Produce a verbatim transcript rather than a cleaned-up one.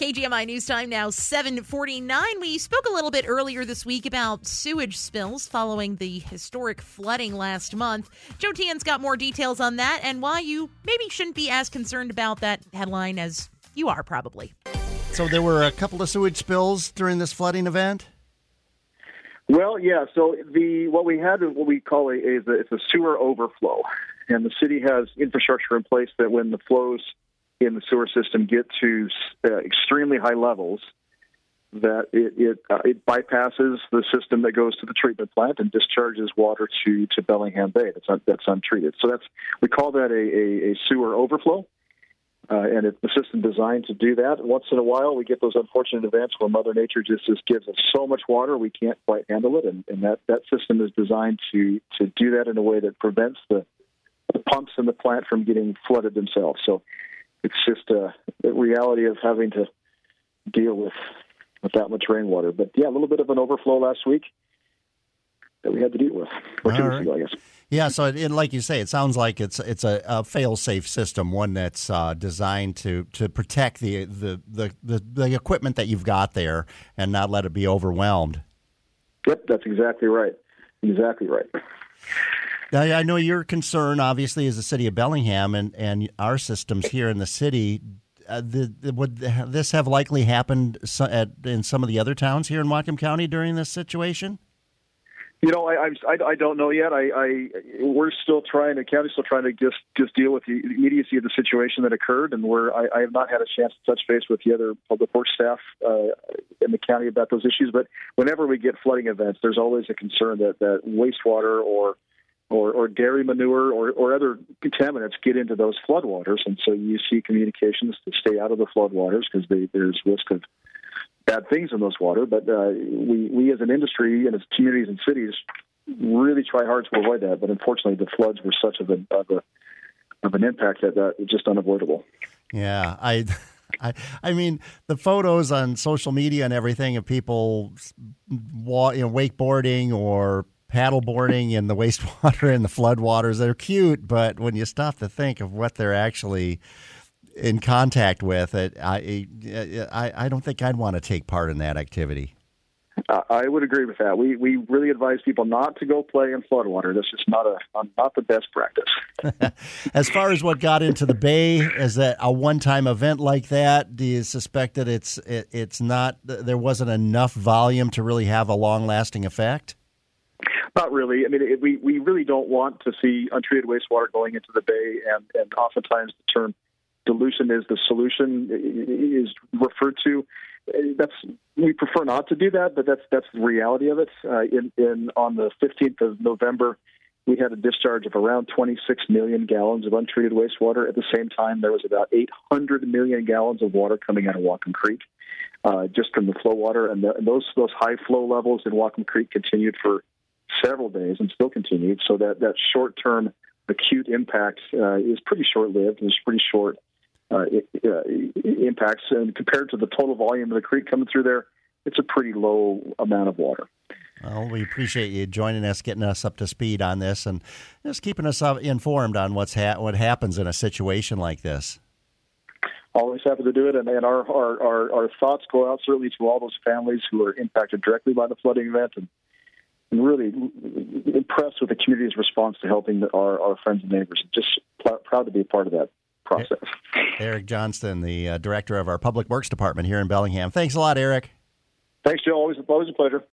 K G M I News Time now, seven forty-nine. We spoke a little bit earlier this week about sewage spills following the historic flooding last month. Joe Tian's got more details on that and why you maybe shouldn't be as concerned about that headline as you are probably. So there were a couple of sewage spills during this flooding event? Well, yeah. So the what we had what we call a, is a, it's a sewer overflow, and the city has infrastructure in place that when the flows in the sewer system get to uh, extremely high levels, that it it, uh, it bypasses the system that goes to the treatment plant and discharges water to, to Bellingham Bay. That's un, that's untreated. So that's we call that a, a, a sewer overflow. Uh, and it's the system designed to do that. Once in a while, we get those unfortunate events where Mother Nature just, just gives us so much water we can't quite handle it, and, and that, that system is designed to, to do that in a way that prevents the, the pumps in the plant from getting flooded themselves. So it's just a, a reality of having to deal with, with that much rainwater. But, yeah, a little bit of an overflow last week that we had to deal with, or two weeks ago, I guess. Yeah, so it, it, like you say, it sounds like it's it's a, a fail-safe system, one that's uh, designed to, to protect the, the, the, the, the equipment that you've got there and not let it be overwhelmed. Yep, that's exactly right. Exactly right. Now, I know your concern, obviously, is the city of Bellingham and, and our systems here in the city. Uh, the, the, would this have likely happened so, at, in some of the other towns here in Whatcom County during this situation? You know, I, I I don't know yet. I, I we're still trying. The county's still trying to just just deal with the immediacy of the situation that occurred, and where I, I have not had a chance to touch base with the other public works staff uh, in the county about those issues. But whenever we get flooding events, there's always a concern that, that wastewater or or, or dairy manure or, or other contaminants get into those floodwaters, and so you see communications to stay out of the floodwaters because there's risk of bad things in those water, but uh, we, we as an industry and as communities and cities really try hard to avoid that. But unfortunately, the floods were such of, a, of, a, of an impact that, that it's just unavoidable. Yeah, I, I, I mean, the photos on social media and everything of people, you know, wakeboarding or paddleboarding in the wastewater and the floodwaters, they're cute, but when you stop to think of what they're actually in contact with it, I, I I don't think I'd want to take part in that activity. Uh, I would agree with that. We we really advise people not to go play in floodwater. That's just not a not the best practice. As far as what got into the bay, is that a one-time event like that? Do you suspect that it's it, it's not there wasn't enough volume to really have a long-lasting effect? Not really. I mean, it, we we really don't want to see untreated wastewater going into the bay, and and oftentimes the term dilution is the solution is referred to. That's we prefer not to do that, but that's that's the reality of it. Uh, in, in on the fifteenth of November, we had a discharge of around twenty-six million gallons of untreated wastewater. At the same time, there was about eight hundred million gallons of water coming out of Whatcom Creek, uh, just from the flow water, and, the, and those those high flow levels in Whatcom Creek continued for several days and still continued. So that that short term acute impact uh, is pretty short lived. It's pretty short. Uh, uh, impacts, and compared to the total volume of the creek coming through there, it's a pretty low amount of water. Well, we appreciate you joining us, getting us up to speed on this, and just keeping us informed on what's ha- what happens in a situation like this. Always happy to do it, and, and our, our, our, our thoughts go out certainly to all those families who are impacted directly by the flooding event, and, and really impressed with the community's response to helping the, our, our friends and neighbors. Just pl- proud to be a part of that process. Eric Johnston, the uh, director of our Public Works Department here in Bellingham. Thanks a lot, Eric. Thanks, Joe. Always, always a pleasure.